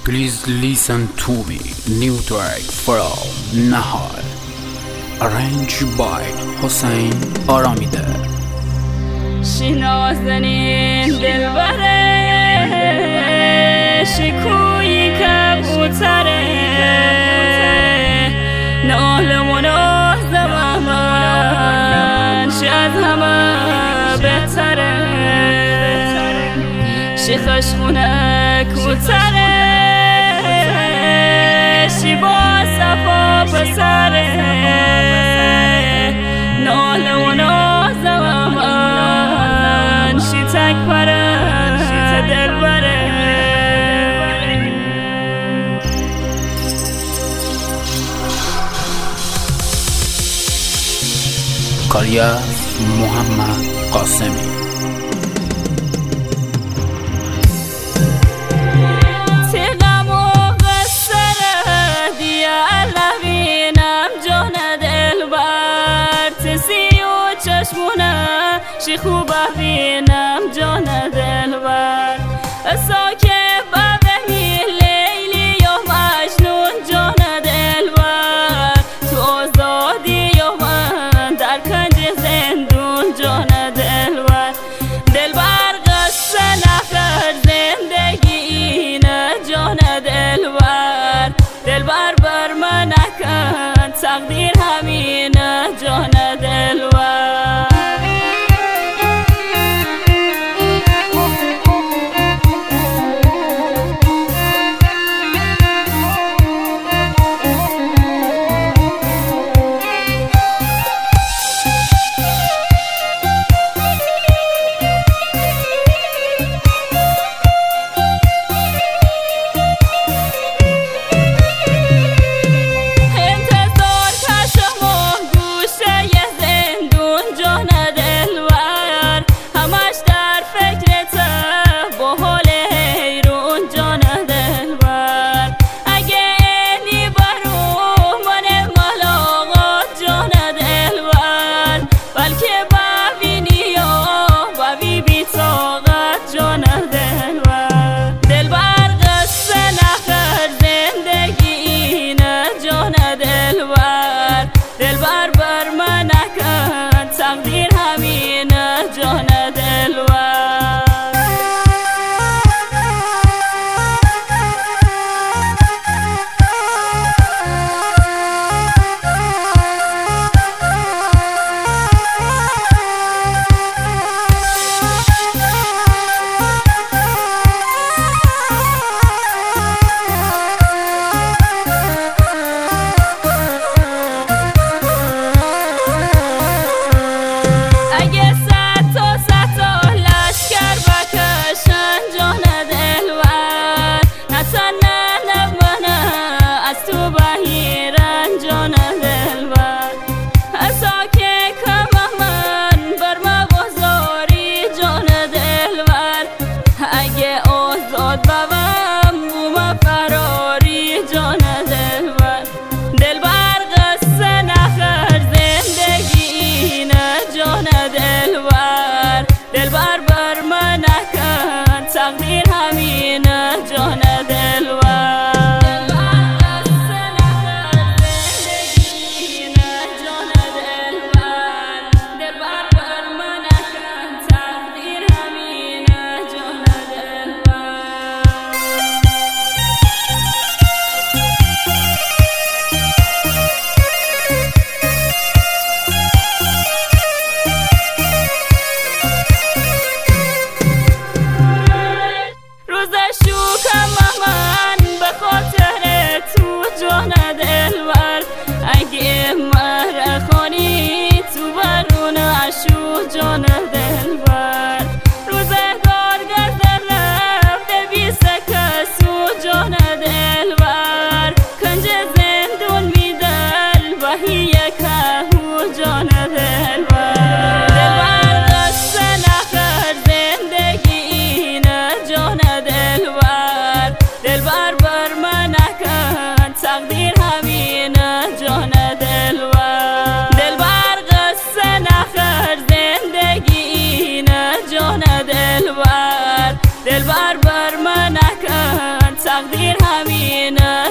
Please listen to me. New track from Nahar. Arranged by Hossein Aramide. شنازنین دلبره شکوی کبوتره ناله و نازم من از همه بهتره شیخش خونه کوتره شی با صفا پسره ناله و نازم من شی تک پره دلبره کاریه محمد قاسمی. شی خوب بینم جان دلبر ساکه ببینی لیلی یا مجنون جان دلبر تو آزادی یا من در کنج زندون جان دلبر دلبر قصه نخر زندگی اینه جان دلبر دلبر بر من نکن تقدیر همینه جان دلبر دلبر بر من نکن تقدیر همینه جان دلبر دلبر بر من نکن تقدیر همینه جان دلبر اگه مهر خونی تو برون عشو جان دلبر روزگار گذر رفته بی سکسو جان دلبر کنج زندون میدل بهی کهو جان دلبر دلبر قصه نخر زندگی اینه جان دلبر دلبر بر من نکن تقدیر همینه جان دلبر دلبر قصه نخر زندگی اینه جان دلبر دلبر بر من نکن تقدیر همینه